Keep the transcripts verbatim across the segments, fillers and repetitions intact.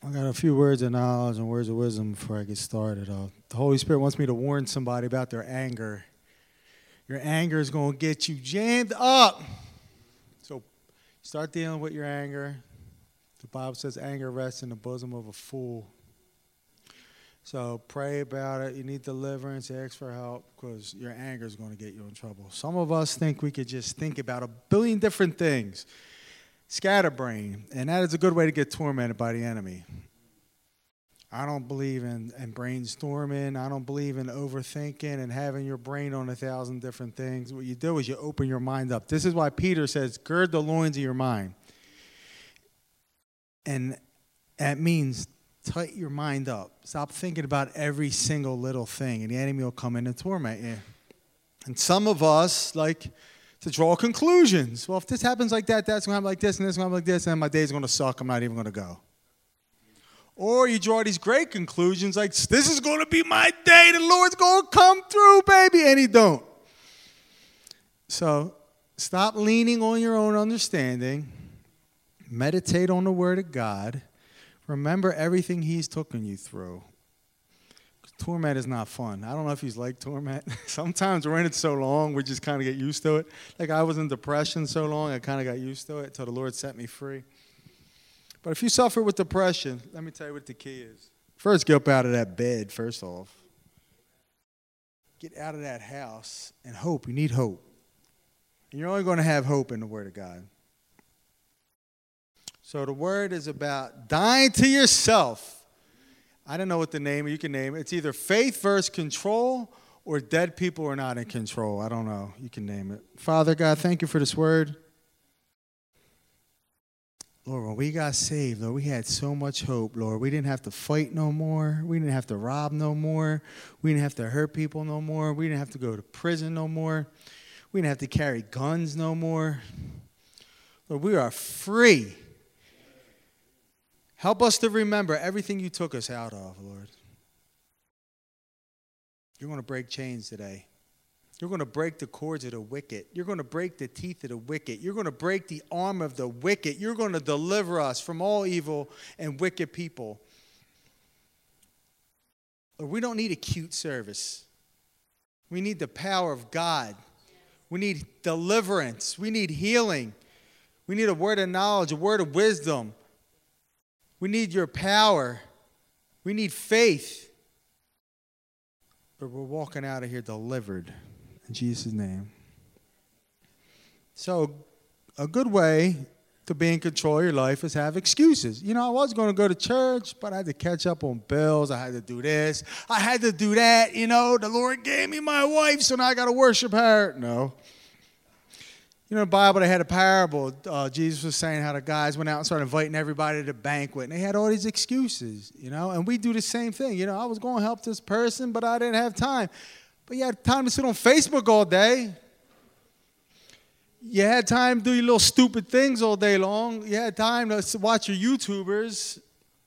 I got a few words of knowledge and words of wisdom before I get started. Uh, the Holy Spirit wants me to warn somebody about their anger. Your anger is going to get you jammed up. So start dealing with your anger. The Bible says anger rests in the bosom of a fool. So pray about it. You need deliverance. Ask for help because your anger is going to get you in trouble. Some of us think we could just think about a billion different things. Scatterbrain, and that is a good way to get tormented by the enemy. I don't believe in, in brainstorming. I don't believe in overthinking and having your brain on a thousand different things. What you do is you open your mind up. This is why Peter says, gird the loins of your mind. And that means tighten your mind up. Stop thinking about every single little thing, and the enemy will come in and torment you. And some of us, like, to draw conclusions. Well, if this happens like that, that's going to happen like this, and this is going to happen like this, and my day's going to suck. I'm not even going to go. Or you draw these great conclusions like, this is going to be my day. The Lord's going to come through, baby. And he don't. So stop leaning on your own understanding. Meditate on the Word of God. Remember everything he's taken you through. Torment is not fun. I don't know if he's like torment. Sometimes we're in it so long, we just kind of get used to it. Like I was in depression so long, I kind of got used to it until the Lord set me free. But if you suffer with depression, let me tell you what the key is. First, get up out of that bed, first off. Get out of that house and hope. You need hope. And you're only going to have hope in the Word of God. So the Word is about dying to yourself. I don't know what the name, you can name it. It's either faith versus control or dead people are not in control. I don't know. You can name it. Father God, thank you for this word. Lord, when we got saved, Lord, we had so much hope, Lord. We didn't have to fight no more. We didn't have to rob no more. We didn't have to hurt people no more. We didn't have to go to prison no more. We didn't have to carry guns no more. Lord, we are free. Help us to remember everything you took us out of, Lord. You're going to break chains today. You're going to break the cords of the wicked. You're going to break the teeth of the wicked. You're going to break the arm of the wicked. You're going to deliver us from all evil and wicked people. Lord, we don't need a cute service. We need the power of God. We need deliverance. We need healing. We need a word of knowledge, a word of wisdom. We need your power. We need faith. But we're walking out of here delivered. In Jesus' name. So, a good way to be in control of your life is have excuses. You know, I was going to go to church, but I had to catch up on bills. I had to do this. I had to do that. You know, the Lord gave me my wife, so now I got to worship her. No. You know, in the Bible, they had a parable. Uh, Jesus was saying how the guys went out and started inviting everybody to the banquet. And they had all these excuses, you know. And we do the same thing. You know, I was going to help this person, but I didn't have time. But you had time to sit on Facebook all day. You had time to do your little stupid things all day long. You had time to watch your YouTubers.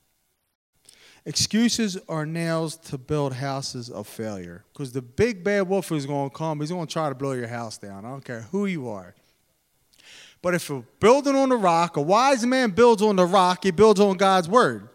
Excuses are nails to build houses of failure. Because the big bad wolf is going to come. He's going to try to blow your house down. I don't care who you are. But if you're building on the rock, a wise man builds on the rock, he builds on God's word.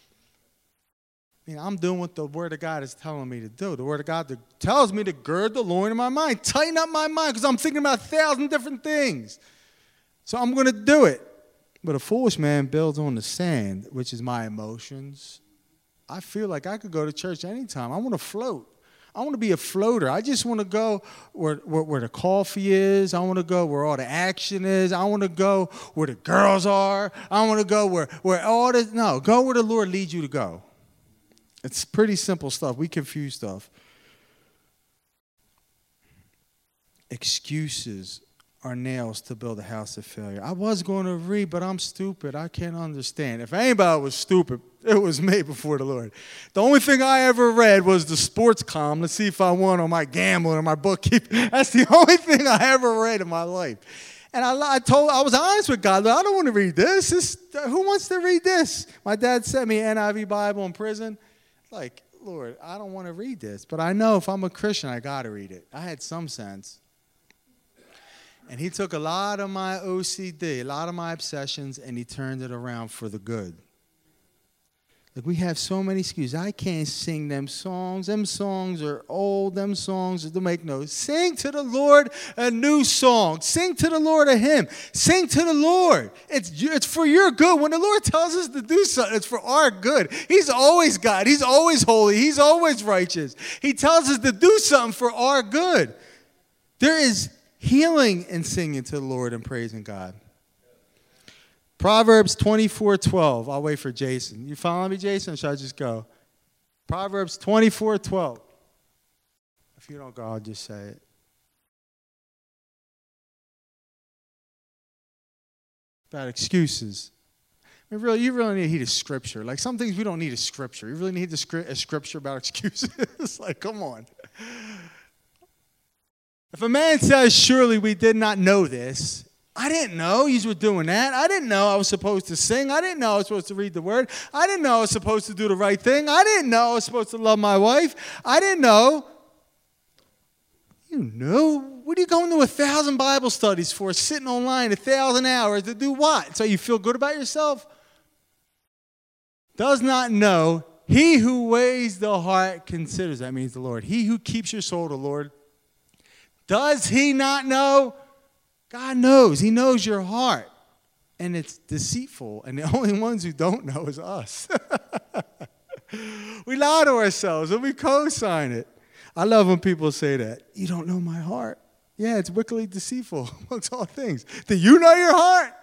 I mean, I'm doing what the word of God is telling me to do. The word of God tells me to gird the loin of my mind, tighten up my mind, because I'm thinking about a thousand different things. So I'm going to do it. But a foolish man builds on the sand, which is my emotions. I feel like I could go to church anytime. I want to float. I want to be a floater. I just want to go where, where, where the coffee is. I want to go where all the action is. I want to go where the girls are. I want to go where, where all this. No, go where the Lord leads you to go. It's pretty simple stuff. We confuse stuff. Excuses are nails to build a house of failure. I was going to read, but I'm stupid. I can't understand. If anybody was stupid, it was me before the Lord. The only thing I ever read was the sports column to see if I won on my gambling or my bookkeeping. That's the only thing I ever read in my life. And I, I told, I was honest with God. I don't want to read this. this. Who wants to read this? My dad sent me an N I V Bible in prison. Like, Lord, I don't want to read this. But I know if I'm a Christian, I got to read it. I had some sense. And he took a lot of my O C D, a lot of my obsessions, and he turned it around for the good. Like, we have so many excuses. I can't sing them songs. Them songs are old. Them songs don't make no. Sing to the Lord a new song. Sing to the Lord a hymn. Sing to the Lord. It's, it's for your good. When the Lord tells us to do something, it's for our good. He's always God. He's always holy. He's always righteous. He tells us to do something for our good. There is healing in singing to the Lord and praising God. Proverbs twenty-four twelve. I'll wait for Jason. You following me, Jason, or should I just go? Proverbs twenty-four twelve. If you don't go, I'll just say it. About excuses. I mean, really, you really need to heed a scripture. Like, some things we don't need a scripture. You really need a scripture about excuses. Like, come on. If a man says, surely we did not know this, I didn't know you were doing that. I didn't know I was supposed to sing. I didn't know I was supposed to read the word. I didn't know I was supposed to do the right thing. I didn't know I was supposed to love my wife. I didn't know. You knew. What are you going to a thousand Bible studies for, sitting online a thousand hours to do what? So you feel good about yourself? Does not know. He who weighs the heart considers. That means the Lord. He who keeps your soul, the Lord. Does he not know? God knows. He knows your heart. And it's deceitful. And the only ones who don't know is us. We lie to ourselves and we co-sign it. I love when people say that. You don't know my heart. Yeah, it's wickedly deceitful amongst all things. Do you know your heart?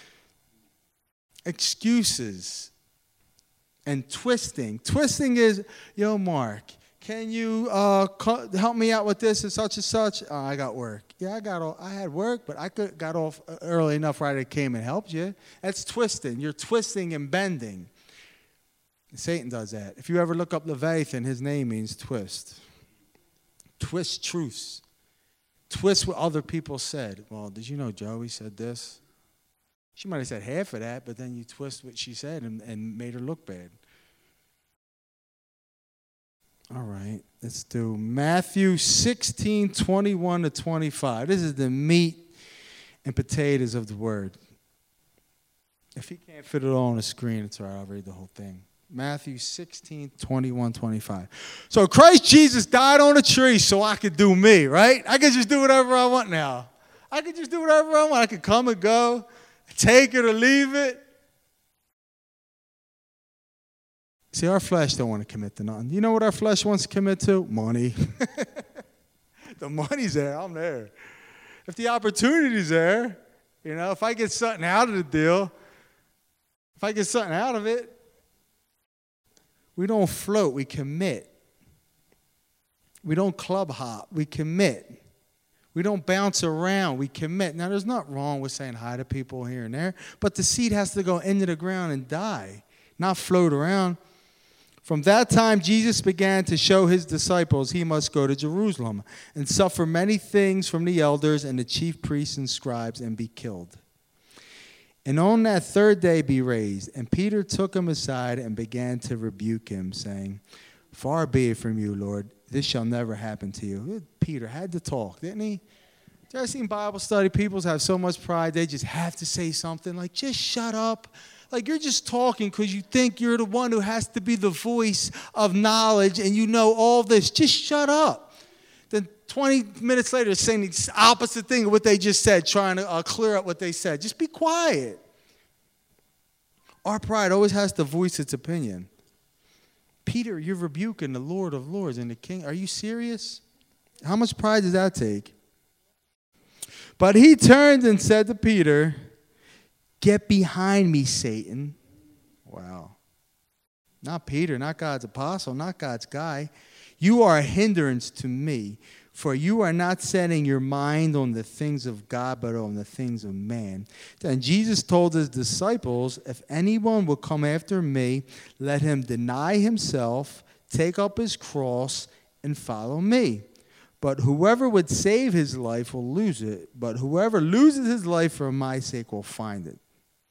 Excuses and twisting. Twisting is, yo, Mark, can you uh, help me out with this and such and such? Oh, I got work. Yeah, I got. Off, I had work, but I could got off early enough where I came and helped you. That's twisting. You're twisting and bending. Satan does that. If you ever look up Leviathan, his name means twist. Twist truths. Twist what other people said. Well, did you know Joey said this? She might have said half of that, but then you twist what she said and, and made her look bad. All right, let's do Matthew sixteen, twenty-one to twenty-five. This is the meat and potatoes of the word. If he can't fit it all on the screen, it's all right, I'll read the whole thing. Matthew sixteen, twenty-one, twenty-five. So Christ Jesus died on a tree so I could do me, right? I could just do whatever I want now. I could just do whatever I want. I could come and go, take it or leave it. See, our flesh don't want to commit to nothing. You know what our flesh wants to commit to? Money. The money's there, I'm there. If the opportunity's there, you know, if I get something out of the deal, if I get something out of it, we don't float, we commit. We don't club hop, we commit. We don't bounce around, we commit. Now, there's nothing wrong with saying hi to people here and there, but the seed has to go into the ground and die, not float around. From that time, Jesus began to show his disciples he must go to Jerusalem and suffer many things from the elders and the chief priests and scribes and be killed. And on that third day be raised. And Peter took him aside and began to rebuke him, saying, far be it from you, Lord, this shall never happen to you. Peter had to talk, didn't he? You ever seen Bible study? People have so much pride, they just have to say something. Like, just shut up. Like, you're just talking because you think you're the one who has to be the voice of knowledge and you know all this. Just shut up. Then twenty minutes later, saying the opposite thing of what they just said, trying to uh, clear up what they said. Just be quiet. Our pride always has to voice its opinion. Peter, you're rebuking the Lord of Lords and the King. Are you serious? How much pride does that take? But he turned and said to Peter, get behind me, Satan. Wow. Not Peter, not God's apostle, not God's guy. You are a hindrance to me, for you are not setting your mind on the things of God, but on the things of man. Then Jesus told his disciples, if anyone will come after me, let him deny himself, take up his cross, and follow me. But whoever would save his life will lose it, but whoever loses his life for my sake will find it.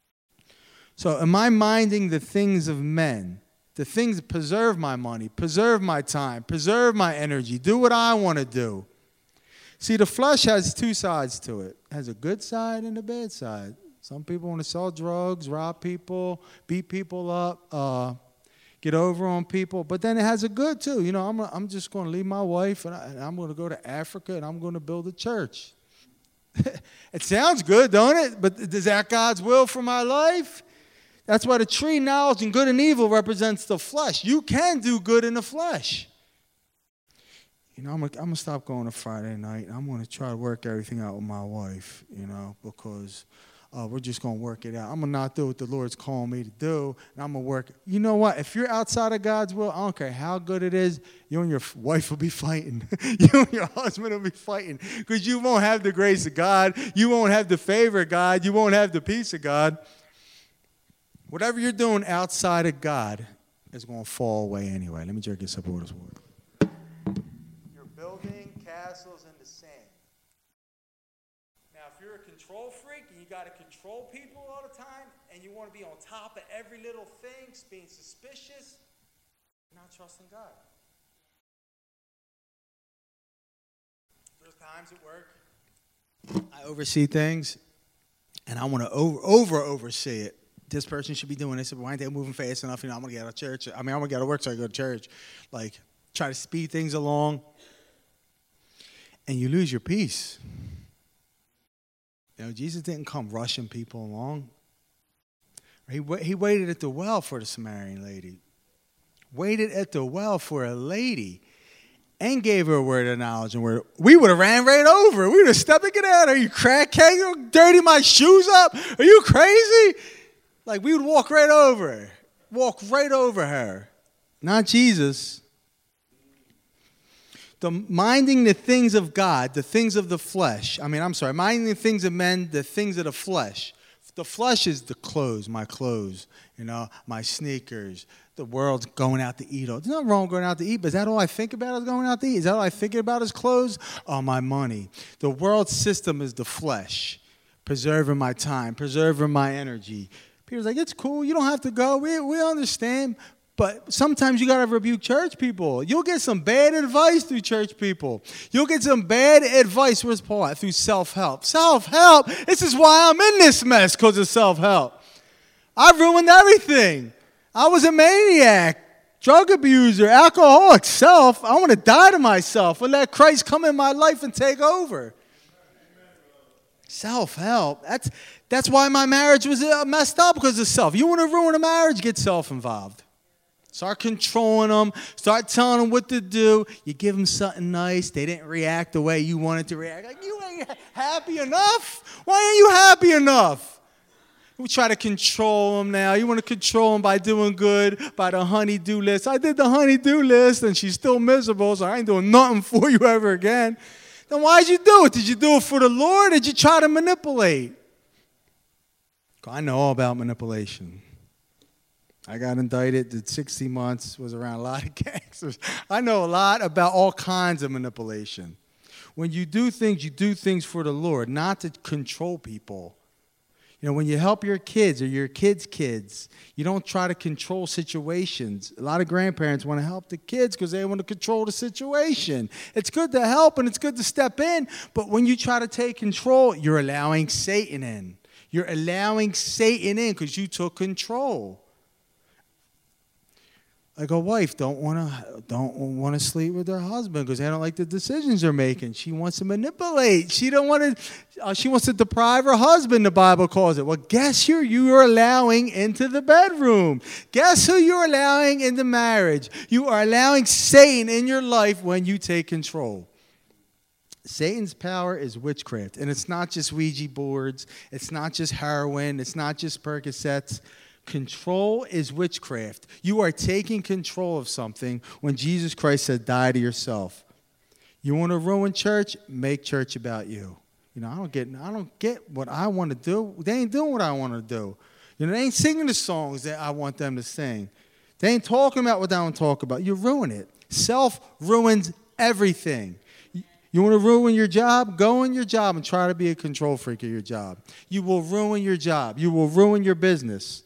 So am I minding the things of men? The things that preserve my money, preserve my time, preserve my energy, do what I want to do. See, the flesh has two sides to it. It has a good side and a bad side. Some people want to sell drugs, rob people, beat people up, uh, get over on people. But then it has a good, too. You know, I'm, I'm just going to leave my wife, and, I, and I'm going to go to Africa, and I'm going to build a church. It sounds good, don't it? But is that God's will for my life? That's why the tree, knowledge and good and evil, represents the flesh. You can do good in the flesh. You know, I'm going I'm to stop going to Friday night. I'm going to try to work everything out with my wife, you know, because uh, we're just going to work it out. I'm going to not do what the Lord's calling me to do, and I'm going to work. You know what? If you're outside of God's will, I don't care how good it is, you and your wife will be fighting. You and your husband will be fighting because you won't have the grace of God. You won't have the favor of God. You won't have the peace of God. Whatever you're doing outside of God is going to fall away anyway. Let me jerk this up over this word. Castles in the sand. Now, if you're a control freak and you got to control people all the time and you want to be on top of every little thing, being suspicious, you're not trusting God. There's times at work I oversee things and I want to over, over oversee it. This person should be doing this. Why aren't they moving fast enough? You know, I'm going to get out of church. I mean, I'm going to get out of work so I go to church. Like, try to speed things along. And you lose your peace. You know, Jesus didn't come rushing people along. He, he waited at the well for the Samaritan lady. Waited at the well for a lady. And gave her a word of knowledge. And word. We would have ran right over. We would have stepped and get out. Are you crackhead? You dirty my shoes up? Are you crazy? Like, we would walk right over her. Walk right over her. Not Jesus. The minding the things of God, the things of the flesh. I mean, I'm sorry, minding the things of men, the things of the flesh. The flesh is the clothes, my clothes, you know, my sneakers. The world's going out to eat. There's nothing wrong going out to eat, but is that all I think about is going out to eat? Is that all I think about is clothes? Oh, my money. The world system is the flesh, preserving my time, preserving my energy. Peter's like, it's cool. You don't have to go. We, we understand. But sometimes you got to rebuke church people. You'll get some bad advice through church people. You'll get some bad advice, where's Paul at? Through self-help. Self-help? This is why I'm in this mess, because of self-help. I ruined everything. I was a maniac, drug abuser, alcoholic, self. I want to die to myself and let Christ come in my life and take over. Self-help. That's, that's why my marriage was messed up, because of self. You want to ruin a marriage, get self-involved. Start controlling them. Start telling them what to do. You give them something nice. They didn't react the way you wanted to react. Like, you ain't happy enough? Why ain't you happy enough? We try to control them now. You want to control them by doing good, by the honey-do list. I did the honey-do list, and she's still miserable, so I ain't doing nothing for you ever again. Then why did you do it? Did you do it for the Lord, or did you try to manipulate? I know all about manipulation. I got indicted, did sixty months, was around a lot of gangsters. I know a lot about all kinds of manipulation. When you do things, you do things for the Lord, not to control people. You know, when you help your kids or your kids' kids, you don't try to control situations. A lot of grandparents want to help the kids because they want to control the situation. It's good to help and it's good to step in, but when you try to take control, you're allowing Satan in. You're allowing Satan in because you took control. Like a wife don't want to don't want to sleep with her husband because they don't like the decisions they're making. She wants to manipulate. She don't want to. Uh, she wants to deprive her husband. The Bible calls it. Well, guess who you are allowing into the bedroom? Guess who you're allowing into marriage? You are allowing Satan in your life when you take control. Satan's power is witchcraft, and it's not just Ouija boards. It's not just heroin. It's not just Percocets. Control is witchcraft. You are taking control of something when Jesus Christ said, die to yourself. You want to ruin church? Make church about you. You know, I don't get I don't get what I want to do. They ain't doing what I want to do. You know, they ain't singing the songs that I want them to sing. They ain't talking about what I want to talk about. You ruin it. Self ruins everything. You want to ruin your job? Go in your job and try to be a control freak of your job. You will ruin your job. You will ruin your business.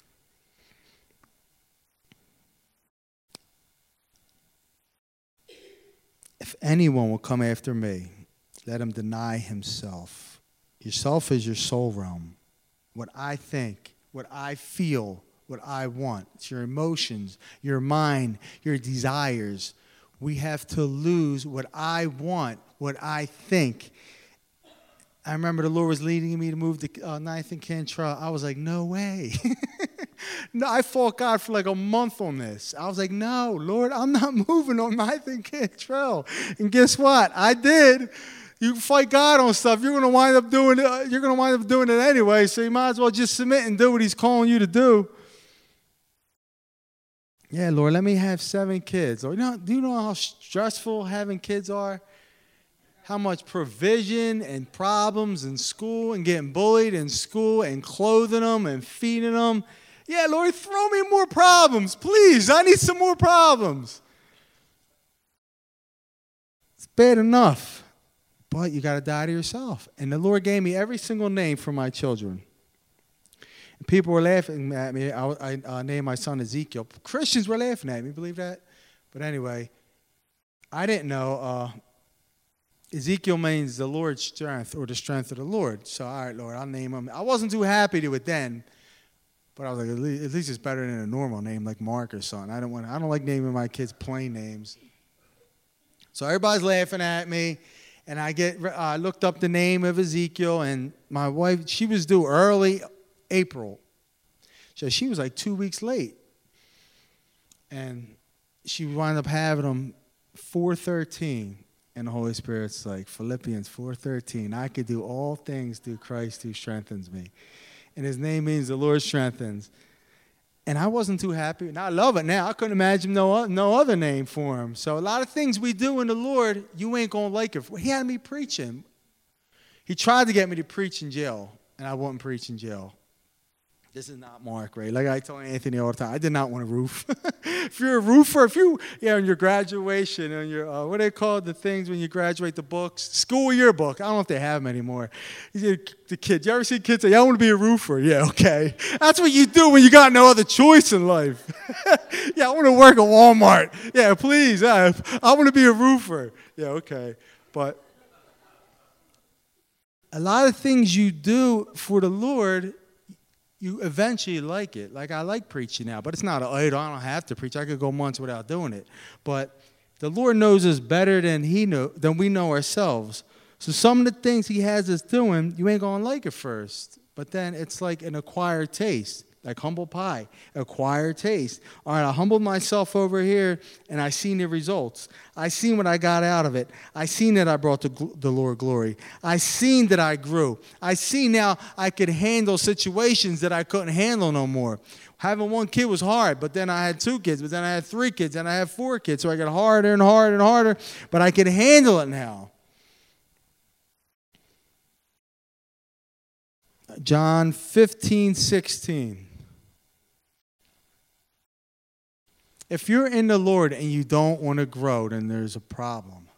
If anyone will come after me, let him deny himself. Yourself is your soul realm. What I think, what I feel, what I want. It's your emotions, your mind, your desires. We have to lose what I want, what I think. I remember the Lord was leading me to move to uh, ninth and Cantrell. I was like, no way. no, I fought God for like a month on this. I was like, no, Lord, I'm not moving on ninth and Cantrell. And guess what? I did. You fight God on stuff, you're gonna wind up doing it. You're gonna wind up doing it anyway. So you might as well just submit and do what He's calling you to do. Yeah, Lord, let me have seven kids. Or, you know, do you know how stressful having kids are? How much provision and problems in school and getting bullied in school and clothing them and feeding them. Yeah, Lord, throw me more problems, please. I need some more problems. It's bad enough, but you got to die to yourself. And the Lord gave me every single name for my children. And people were laughing at me. I, I uh, named my son Ezekiel. Christians were laughing at me, believe that? But anyway, I didn't know... Uh, Ezekiel means the Lord's strength or the strength of the Lord. So, all right, Lord, I'll name him. I wasn't too happy to it then, but I was like, at least, at least it's better than a normal name like Mark or something. I don't want. I don't like naming my kids plain names. So everybody's laughing at me, and I get. Uh, I looked up the name of Ezekiel, and my wife, she was due early April, so she was like two weeks late, and she wound up having them four thirteen. And the Holy Spirit's like, Philippians four thirteen, I could do all things through Christ who strengthens me. And his name means the Lord strengthens. And I wasn't too happy. And I love it now. I couldn't imagine no, no other name for him. So a lot of things we do in the Lord, you ain't going to like it. He had me preaching. He tried to get me to preach in jail, and I wouldn't preach in jail. This is not Mark, right? Like I told Anthony all the time, I did not want a roof. If you're a roofer, if you, yeah, on your graduation, on your, uh, what are they called, the things when you graduate, the books? School yearbook. I don't know if they have them anymore. The kids, you ever see kids say, yeah, I want to be a roofer? Yeah, okay. That's what you do when you got no other choice in life. Yeah, I want to work at Walmart. Yeah, please. I, I want to be a roofer. Yeah, okay. But a lot of things you do for the Lord, you eventually like it. Like, I like preaching now, but it's not, a, I don't have to preach. I could go months without doing it. But the Lord knows us better than he know, than we know ourselves. So some of the things he has us doing, you ain't going to like at first. But then it's like an acquired taste, like humble pie, acquired taste. All right, I humbled myself over here, and I seen the results. I seen what I got out of it. I seen that I brought the, the Lord glory. I seen that I grew. I see now I could handle situations that I couldn't handle no more. Having one kid was hard, but then I had two kids, but then I had three kids, and I had four kids, so I got harder and harder and harder, but I could handle it now. John fifteen sixteen. If you're in the Lord and you don't want to grow, then there's a problem.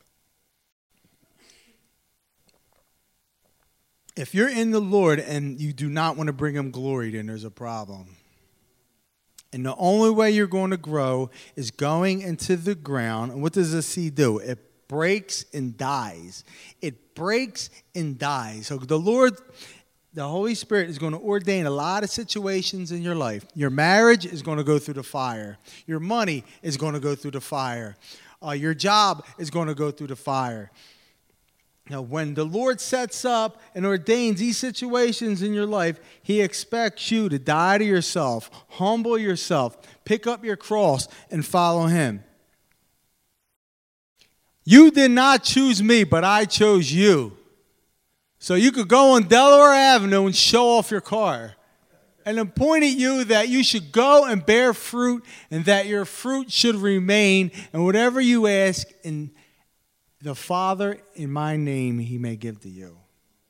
If you're in the Lord and you do not want to bring him glory, then there's a problem. And the only way you're going to grow is going into the ground. And what does a seed do? It breaks and dies. It breaks and dies. So the Lord, the Holy Spirit is going to ordain a lot of situations in your life. Your marriage is going to go through the fire. Your money is going to go through the fire. Uh, your job is going to go through the fire. Now, when the Lord sets up and ordains these situations in your life, he expects you to die to yourself, humble yourself, pick up your cross, and follow him. You did not choose me, but I chose you. So you could go on Delaware Avenue and show off your car. And then point at you that you should go and bear fruit and that your fruit should remain. And whatever you ask in the Father in my name, he may give to you.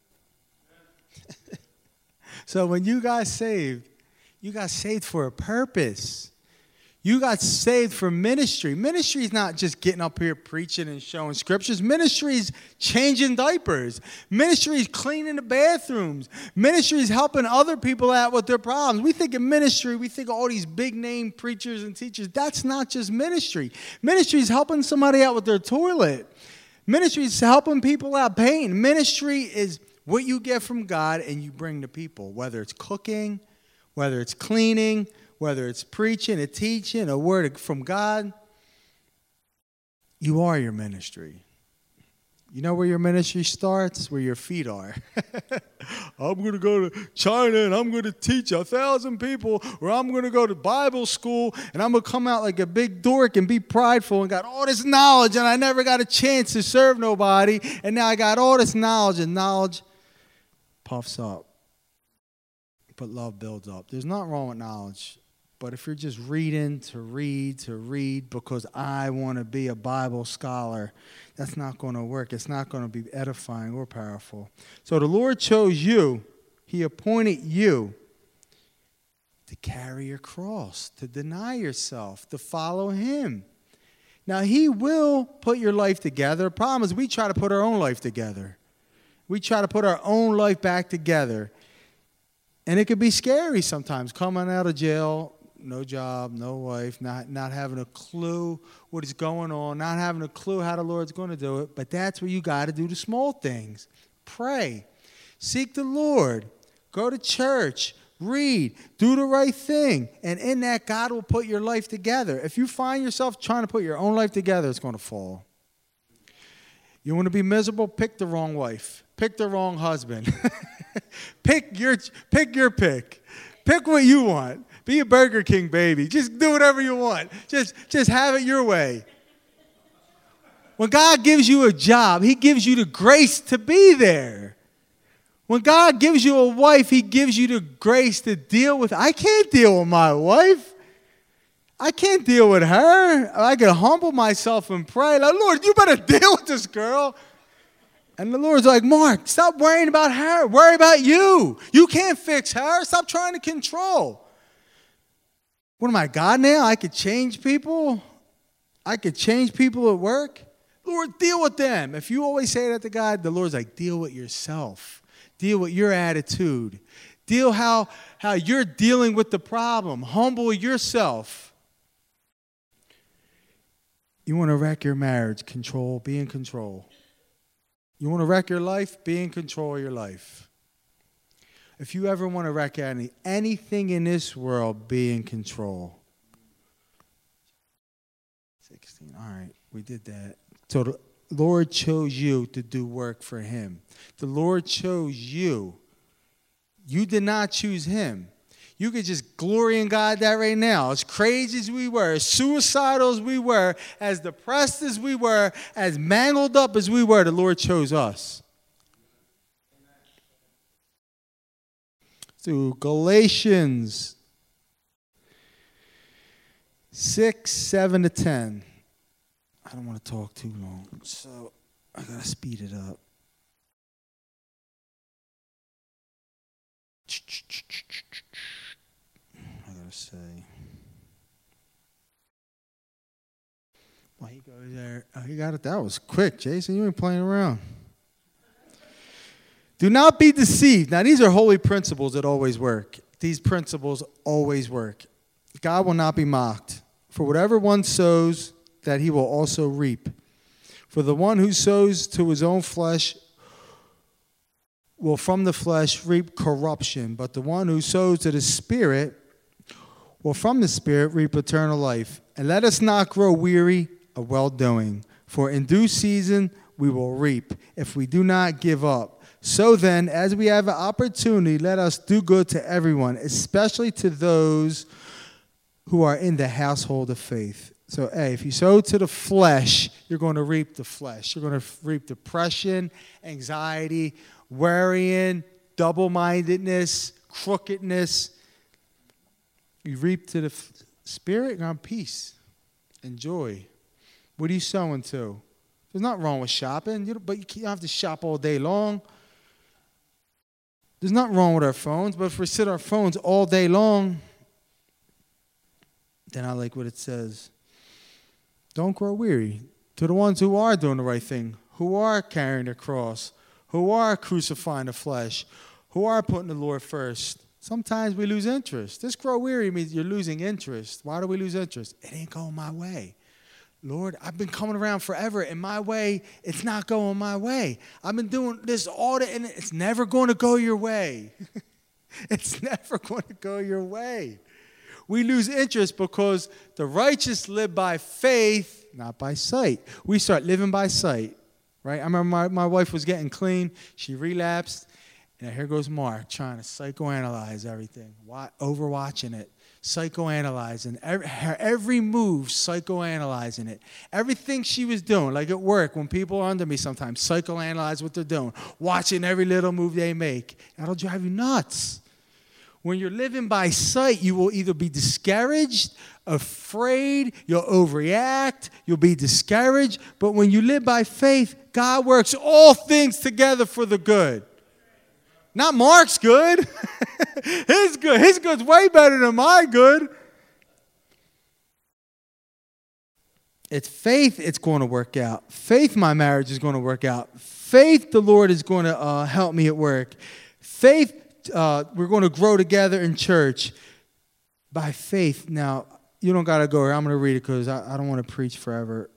So when you got saved, you got saved for a purpose. You got saved for ministry. Ministry is not just getting up here preaching and showing scriptures. Ministry is changing diapers. Ministry is cleaning the bathrooms. Ministry is helping other people out with their problems. We think of ministry, we think of all these big name preachers and teachers. That's not just ministry. Ministry is helping somebody out with their toilet. Ministry is helping people out paying. Ministry is what you get from God and you bring to people, whether it's cooking, whether it's cleaning, whether it's preaching, a teaching, a word from God, you are your ministry. You know where your ministry starts? Where your feet are. I'm going to go to China and I'm going to teach a thousand people, or I'm going to go to Bible school and I'm going to come out like a big dork and be prideful and got all this knowledge and I never got a chance to serve nobody, and now I got all this knowledge, and knowledge puffs up, but love builds up. There's nothing wrong with knowledge. But if you're just reading to read to read because I want to be a Bible scholar, that's not going to work. It's not going to be edifying or powerful. So the Lord chose you. He appointed you to carry your cross, to deny yourself, to follow him. Now, he will put your life together. The problem is we try to put our own life together. We try to put our own life back together. And it could be scary sometimes, coming out of jail. No job, no wife, not, not having a clue what is going on, not having a clue how the Lord's going to do it. But that's where you got to do the small things. Pray. Seek the Lord. Go to church. Read. Do the right thing. And in that, God will put your life together. If you find yourself trying to put your own life together, it's going to fall. You want to be miserable? Pick the wrong wife. Pick the wrong husband. pick your pick your pick. Pick what you want. Be a Burger King baby. Just do whatever you want. Just, just have it your way. When God gives you a job, he gives you the grace to be there. When God gives you a wife, he gives you the grace to deal with. I can't deal with my wife. I can't deal with her. I can humble myself and pray. Like, Lord, you better deal with this girl. And the Lord's like, Mark, stop worrying about her. Worry about you. You can't fix her. Stop trying to control. What am I, God now? I could change people? I could change people at work? Lord, deal with them. If you always say that to God, the Lord's like, deal with yourself. Deal with your attitude. Deal how, how you're dealing with the problem. Humble yourself. You want to wreck your marriage? Control. Be in control. You want to wreck your life? Be in control of your life. If you ever want to wreck any, anything in this world, be in control. sixteen. All right, we did that. So the Lord chose you to do work for him. The Lord chose you. You did not choose him. You could just glory in God that right now. As crazy as we were, as suicidal as we were, as depressed as we were, as mangled up as we were, the Lord chose us. To Galatians six, seven to ten. I don't want to talk too long, so I got to speed it up. I got to say. Why he goes there? Oh, he got it. That was quick, Jason. You ain't playing around. Do not be deceived. Now, these are holy principles that always work. These principles always work. God will not be mocked. For whatever one sows, that he will also reap. For the one who sows to his own flesh will from the flesh reap corruption. But the one who sows to the Spirit will from the Spirit reap eternal life. And let us not grow weary of well-doing. For in due season we will reap, if we do not give up. So then, as we have an opportunity, let us do good to everyone, especially to those who are in the household of faith. So, hey, if you sow to the flesh, you're going to reap the flesh. You're going to reap depression, anxiety, worrying, double-mindedness, crookedness. You reap to the Spirit, you're going to have peace and joy. What are you sowing to? There's nothing wrong with shopping, you but you can't have to shop all day long. There's nothing wrong with our phones, but if we sit on our phones all day long, then I like what it says. Don't grow weary. To the ones who are doing the right thing, who are carrying the cross, who are crucifying the flesh, who are putting the Lord first. Sometimes we lose interest. This grow weary means you're losing interest. Why do we lose interest? It ain't going my way. Lord, I've been coming around forever, and my way, it's not going my way. I've been doing this all the, and it's never going to go your way. It's never going to go your way. We lose interest because the righteous live by faith, not by sight. We start living by sight, right? I remember my, my wife was getting clean. She relapsed. And here goes Mark trying to psychoanalyze everything, overwatching it, psychoanalyzing every, her every move, psychoanalyzing it. Everything she was doing, like at work, when people are under me sometimes, psychoanalyze what they're doing, watching every little move they make. That'll drive you nuts. When you're living by sight, you will either be discouraged, afraid, you'll overreact, you'll be discouraged. But when you live by faith, God works all things together for the good. Not Mark's good. His good. His good's way better than my good. It's faith it's going to work out. Faith my marriage is going to work out. Faith the Lord is going to uh, help me at work. Faith uh, we're going to grow together in church. By faith. Now, you don't got to go here. I'm going to read it because I, I don't want to preach forever.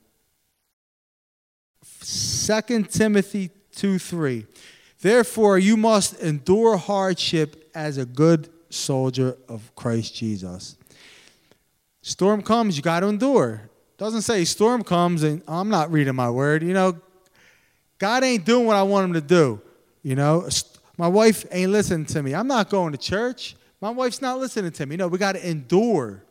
Second Timothy two three. Therefore, you must endure hardship as a good soldier of Christ Jesus. Storm comes, you got to endure. Doesn't say storm comes and I'm not reading my word. You know, God ain't doing what I want him to do. You know, my wife ain't listening to me. I'm not going to church. My wife's not listening to me. No, we got to endure.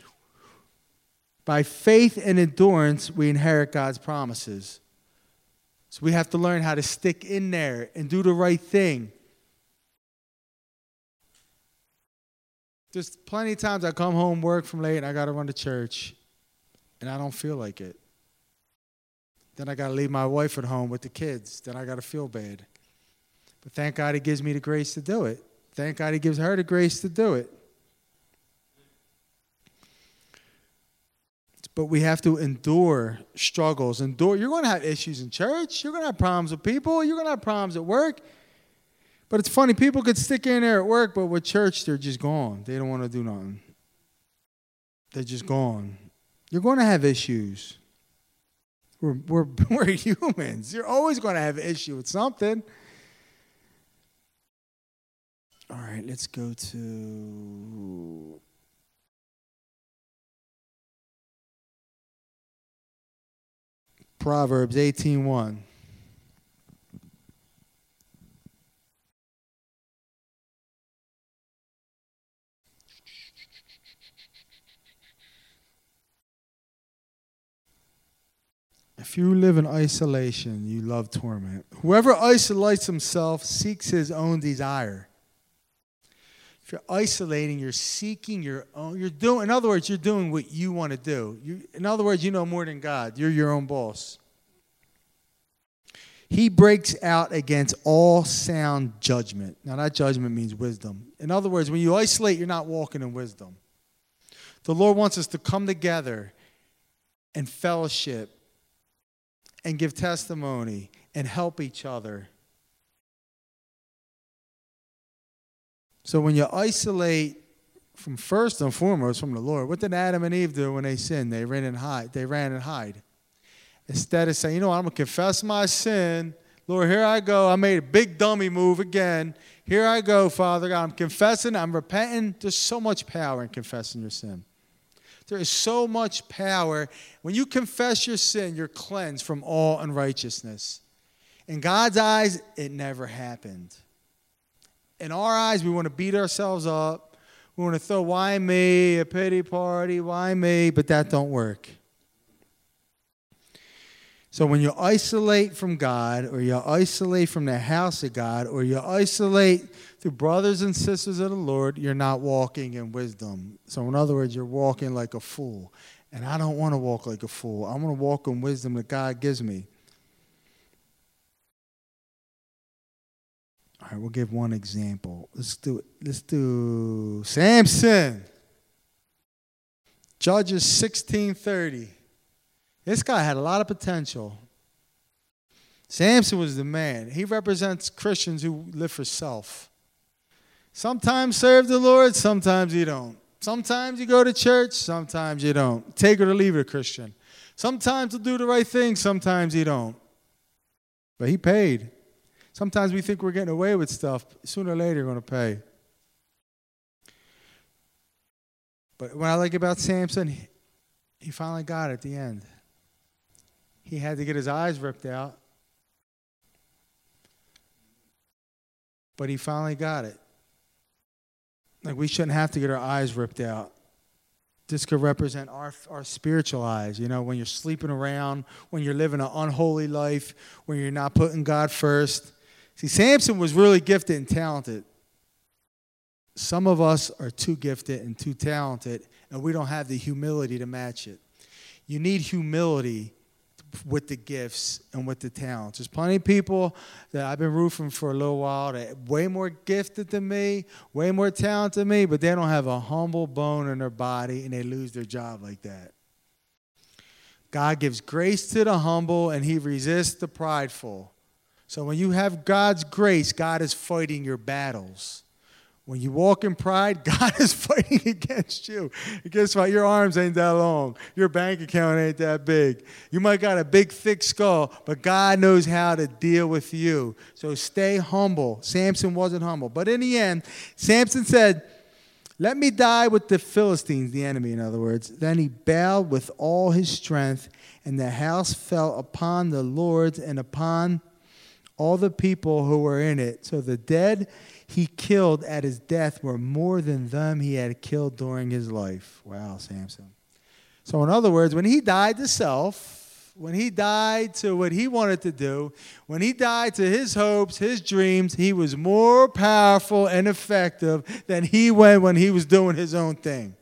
By faith and endurance, we inherit God's promises. So we have to learn how to stick in there and do the right thing. There's plenty of times I come home, work from late, and I got to run to church, and I don't feel like it. Then I got to leave my wife at home with the kids. Then I got to feel bad. But thank God he gives me the grace to do it. Thank God he gives her the grace to do it. But we have to endure struggles. Endure. You're going to have issues in church. You're going to have problems with people. You're going to have problems at work. But it's funny. People could stick in there at work, but with church, they're just gone. They don't want to do nothing. They're just gone. You're going to have issues. We're, we're, we're humans. You're always going to have an issue with something. All right, let's go to... Proverbs eighteen one. If you live in isolation, you love torment. Whoever isolates himself seeks his own desire. If you're isolating, you're seeking your own. You're doing. In other words, you're doing what you want to do. You, in other words, you know more than God. You're your own boss. He breaks out against all sound judgment. Now, that judgment means wisdom. In other words, when you isolate, you're not walking in wisdom. The Lord wants us to come together and fellowship and give testimony and help each other. So when you isolate from first and foremost from the Lord, what did Adam and Eve do when they sinned? They ran and hide. They ran and hide. Instead of saying, you know what, I'm going to confess my sin. Lord, here I go. I made a big dummy move again. Here I go, Father God. I'm confessing. I'm repenting. There's so much power in confessing your sin. There is so much power. When you confess your sin, you're cleansed from all unrighteousness. In God's eyes, it never happened. In our eyes, we want to beat ourselves up. We want to throw, why me, a pity party, why me? But that don't work. So when you isolate from God, or you isolate from the house of God, or you isolate through brothers and sisters of the Lord, you're not walking in wisdom. So in other words, you're walking like a fool. And I don't want to walk like a fool. I want to walk in wisdom that God gives me. All right, we'll give one example. Let's do it. Let's do Samson. Judges sixteen thirty. This guy had a lot of potential. Samson was the man. He represents Christians who live for self. Sometimes serve the Lord, sometimes you don't. Sometimes you go to church, sometimes you don't. Take it or leave it, a Christian. Sometimes you'll do the right thing, sometimes you don't. But he paid. Sometimes we think we're getting away with stuff. Sooner or later, you're going to pay. But what I like about Samson, he, he finally got it at the end. He had to get his eyes ripped out. But he finally got it. Like, we shouldn't have to get our eyes ripped out. This could represent our, our spiritual eyes. You know, when you're sleeping around, when you're living an unholy life, when you're not putting God first. See, Samson was really gifted and talented. Some of us are too gifted and too talented, and we don't have the humility to match it. You need humility with the gifts and with the talents. There's plenty of people that I've been rooting for a little while that are way more gifted than me, way more talented than me, but they don't have a humble bone in their body, and they lose their job like that. God gives grace to the humble, and he resists the prideful. So when you have God's grace, God is fighting your battles. When you walk in pride, God is fighting against you. And guess what? Your arms ain't that long. Your bank account ain't that big. You might got a big, thick skull, but God knows how to deal with you. So stay humble. Samson wasn't humble. But in the end, Samson said, let me die with the Philistines, the enemy, in other words. Then he bowed with all his strength, and the house fell upon the lords and upon all the people who were in it. So the dead he killed at his death were more than them he had killed during his life. Wow, Samson. So in other words, when he died to self, when he died to what he wanted to do, when he died to his hopes, his dreams, he was more powerful and effective than he went when he was doing his own thing.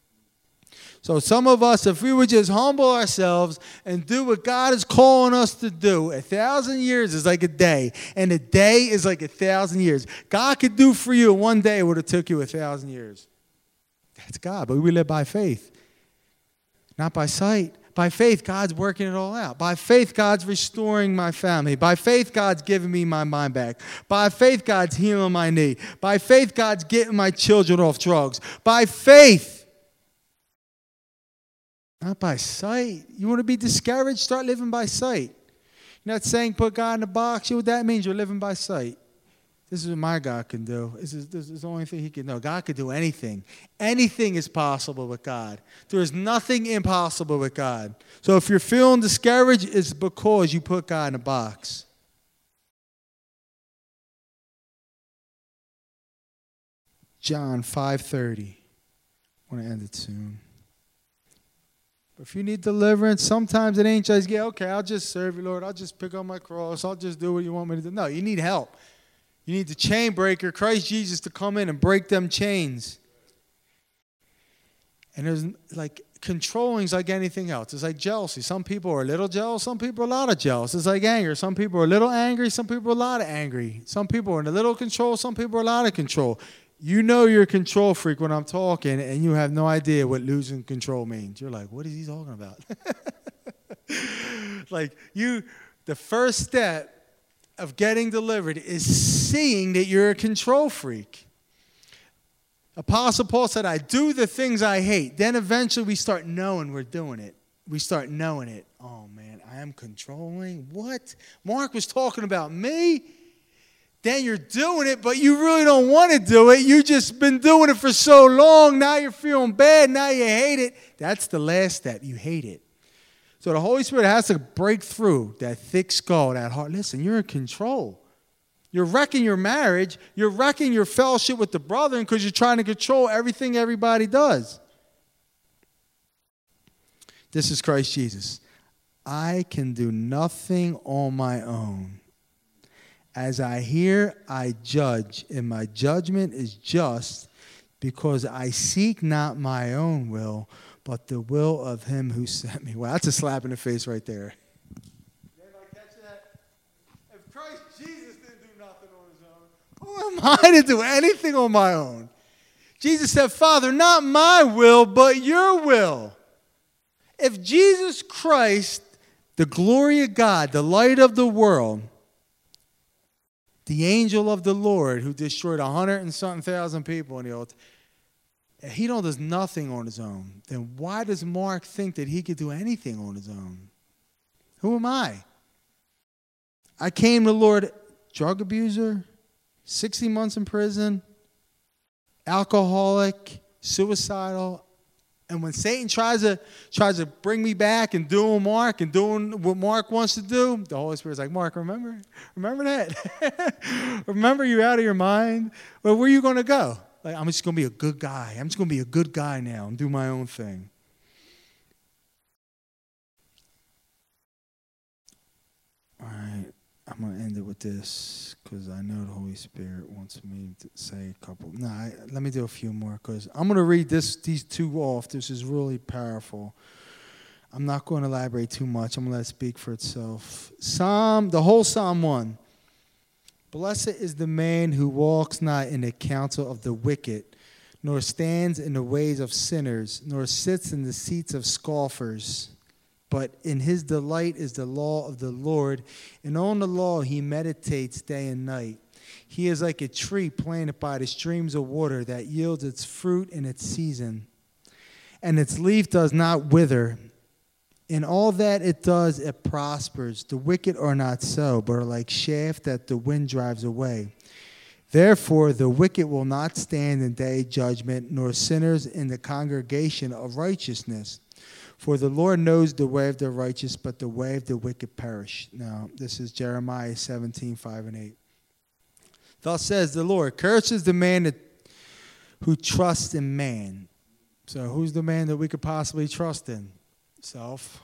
So some of us, if we would just humble ourselves and do what God is calling us to do, a thousand years is like a day, and a day is like a thousand years. God could do for you in one day what it took you a thousand years. That's God, but we live by faith, not by sight. By faith, God's working it all out. By faith, God's restoring my family. By faith, God's giving me my mind back. By faith, God's healing my knee. By faith, God's getting my children off drugs. By faith. Not by sight. You want to be discouraged? Start living by sight. You're not saying put God in a box. You know what that means? You're living by sight. This is what my God can do. This is, this is the only thing he can do. God can do anything. Anything is possible with God. There is nothing impossible with God. So if you're feeling discouraged, it's because you put God in a box. John five thirty. I want to end it soon. If you need deliverance, sometimes it ain't just, yeah, okay, I'll just serve you, Lord. I'll just pick up my cross. I'll just do what you want me to do. No, you need help. You need the chain breaker, Christ Jesus, to come in and break them chains. And there's like controlling is like anything else. It's like jealousy. Some people are a little jealous. Some people are a lot of jealous. It's like anger. Some people are a little angry. Some people are a lot of angry. Some people are in a little control. Some people are a lot of control. You know you're a control freak when I'm talking, and you have no idea what losing control means. You're like, what is he talking about? Like, you, the first step of getting delivered is seeing that you're a control freak. Apostle Paul said, I do the things I hate. Then eventually we start knowing we're doing it. We start knowing it. Oh, man, I am controlling? What? Mark was talking about me? Then you're doing it, but you really don't want to do it. You've just been doing it for so long. Now you're feeling bad. Now you hate it. That's the last step. You hate it. So the Holy Spirit has to break through that thick skull, that heart. Listen, you're in control. You're wrecking your marriage. You're wrecking your fellowship with the brethren because you're trying to control everything everybody does. This is Christ Jesus. I can do nothing on my own. As I hear, I judge, and my judgment is just, because I seek not my own will, but the will of him who sent me. Well, that's a slap in the face right there. Anybody catch that? If Christ Jesus didn't do nothing on his own, who am I to do anything on my own? Jesus said, Father, not my will, but your will. If Jesus Christ, the glory of God, the light of the world, the angel of the Lord who destroyed a hundred and something thousand people in the old, he don't does nothing on his own. Then why does Mark think that he could do anything on his own? Who am I? I came to the Lord, drug abuser, sixty months in prison, alcoholic, suicidal. And when Satan tries to tries to bring me back and doing Mark and doing what Mark wants to do, the Holy Spirit's like, Mark, remember? Remember that? Remember you're out of your mind? Well, where are you going to go? Like, I'm just going to be a good guy. I'm just going to be a good guy now and do my own thing. All right. I'm going to end it with this because I know the Holy Spirit wants me to say a couple. No, I, let me do a few more because I'm going to read this these two off. This is really powerful. I'm not going to elaborate too much. I'm going to let it speak for itself. Psalm, the whole Psalm one. Blessed is the man who walks not in the counsel of the wicked, nor stands in the ways of sinners, nor sits in the seats of scoffers. But in his delight is the law of the Lord, and on the law he meditates day and night. He is like a tree planted by the streams of water that yields its fruit in its season, and its leaf does not wither. In all that it does, it prospers. The wicked are not so, but are like chaff that the wind drives away. Therefore, the wicked will not stand in day judgment, nor sinners in the congregation of righteousness. For the Lord knows the way of the righteous, but the way of the wicked perish. Now, this is Jeremiah seventeen, five and eight. Thus says the Lord, cursed is the man that, who trusts in man. So who's the man that we could possibly trust in? Self.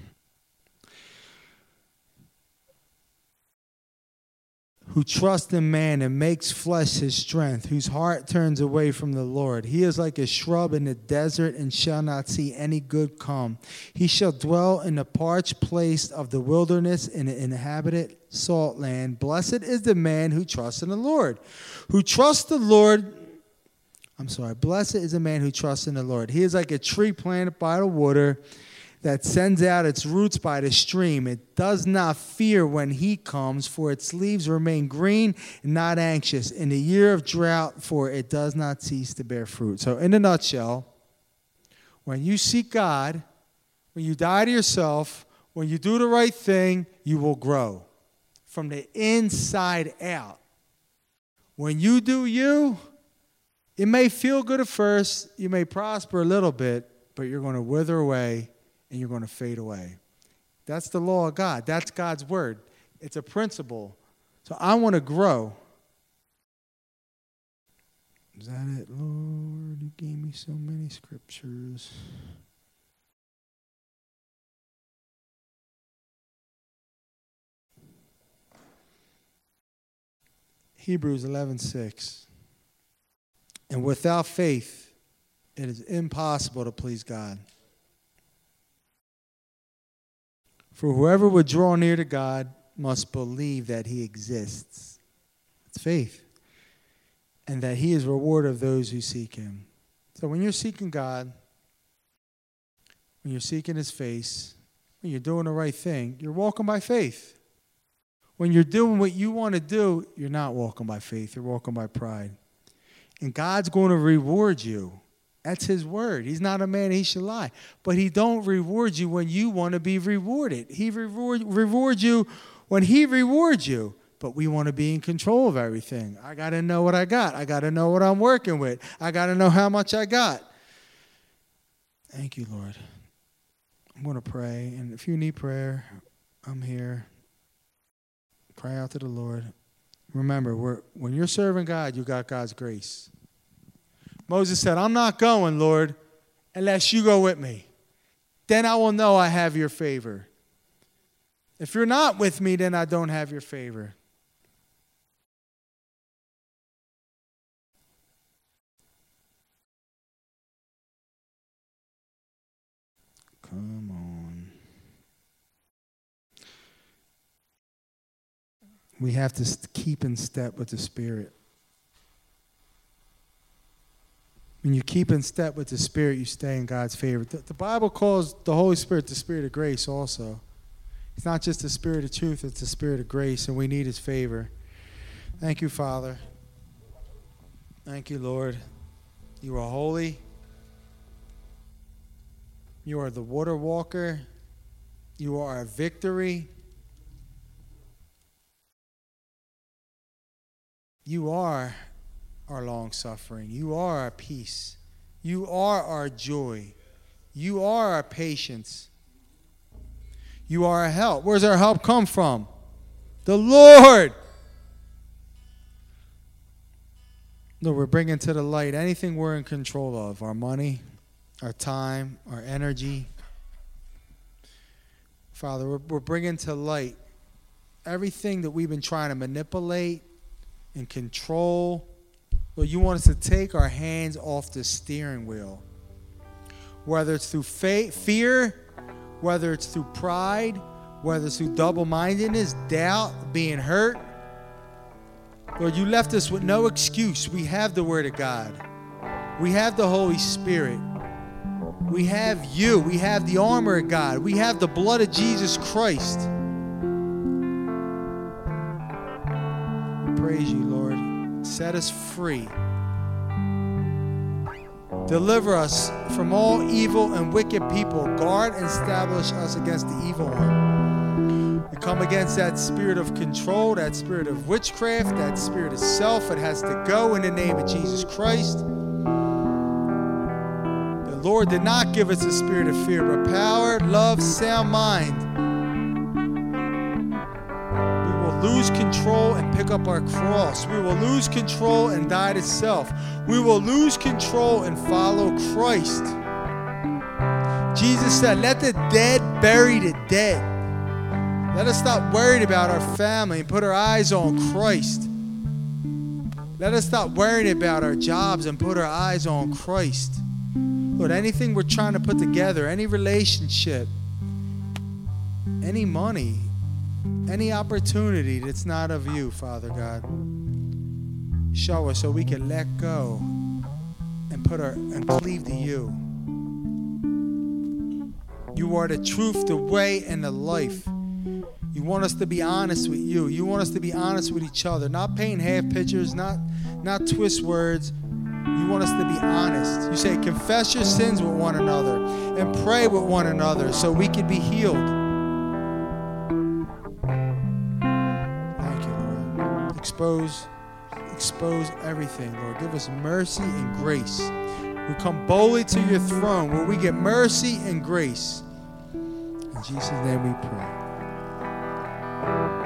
Who trusts in man and makes flesh his strength, whose heart turns away from the Lord. He is like a shrub in the desert and shall not see any good come. He shall dwell in the parched place of the wilderness in the inhabited salt land. Blessed is the man who trusts in the Lord. Who trusts the Lord, I'm sorry, blessed is the man who trusts in the Lord. He is like a tree planted by the water that sends out its roots by the stream. It does not fear when heat comes, for its leaves remain green and not anxious. In the year of drought, for it does not cease to bear fruit. So in a nutshell, when you seek God, when you die to yourself, when you do the right thing, you will grow from the inside out. When you do you, it may feel good at first, you may prosper a little bit, but you're going to wither away and you're going to fade away. That's the law of God. That's God's word. It's a principle. So I want to grow. Is that it, Lord? You gave me so many scriptures. Hebrews eleven six. And without faith, it is impossible to please God. For whoever would draw near to God must believe that he exists. It's faith. And that he is reward of those who seek him. So when you're seeking God, when you're seeking his face, when you're doing the right thing, you're walking by faith. When you're doing what you want to do, you're not walking by faith. You're walking by pride. And God's going to reward you. That's his word. He's not a man he should lie. But he don't reward you when you want to be rewarded. He reward, rewards you when he rewards you. But we want to be in control of everything. I got to know what I got. I got to know what I'm working with. I got to know how much I got. Thank you, Lord. I'm going to pray. And if you need prayer, I'm here. Cry out to the Lord. Remember, we're, when you're serving God, you got God's grace. Moses said, I'm not going, Lord, unless you go with me. Then I will know I have your favor. If you're not with me, then I don't have your favor. Come on. We have to keep in step with the Spirit. When you keep in step with the Spirit, you stay in God's favor. The, the Bible calls the Holy Spirit the Spirit of grace also. It's not just the Spirit of truth, it's the Spirit of grace, and we need his favor. Thank you, Father. Thank you, Lord. You are holy. You are the water walker. You are our victory. You are our long suffering. You are our peace. You are our joy. You are our patience. You are our help. Where's our help come from? The Lord. Lord, we're bringing to the light anything we're in control of. Our money, our time, our energy. Father, we're, we're bringing to light everything that we've been trying to manipulate and control. Lord, you want us to take our hands off the steering wheel. Whether it's through faith, fear, whether it's through pride, whether it's through double-mindedness, doubt, being hurt. Lord, you left us with no excuse. We have the Word of God. We have the Holy Spirit. We have you. We have the armor of God. We have the blood of Jesus Christ. We praise you, Lord. Set us free. Deliver us from all evil and wicked people. Guard and establish us against the evil one. We come against that spirit of control, that spirit of witchcraft, that spirit of self. It has to go in the name of Jesus Christ. The Lord did not give us a spirit of fear, but power, love, sound mind. Lose control and pick up our cross. We will lose control and die to self. We will lose control and follow Christ. Jesus said, let the dead bury the dead. Let us stop worried about our family and put our eyes on Christ. Let us stop worrying about our jobs and put our eyes on Christ. Lord, anything we're trying to put together, any relationship, any money, any opportunity that's not of you, Father God, show us so we can let go and put our and cleave to you. You are the truth, the way, and the life. You want us to be honest with you. You want us to be honest with each other, not paint half pictures, not not twist words. You want us to be honest. You say, confess your sins with one another and pray with one another so we can be healed. Expose, expose everything, Lord. Give us mercy and grace. We come boldly to your throne where we get mercy and grace. In Jesus' name we pray.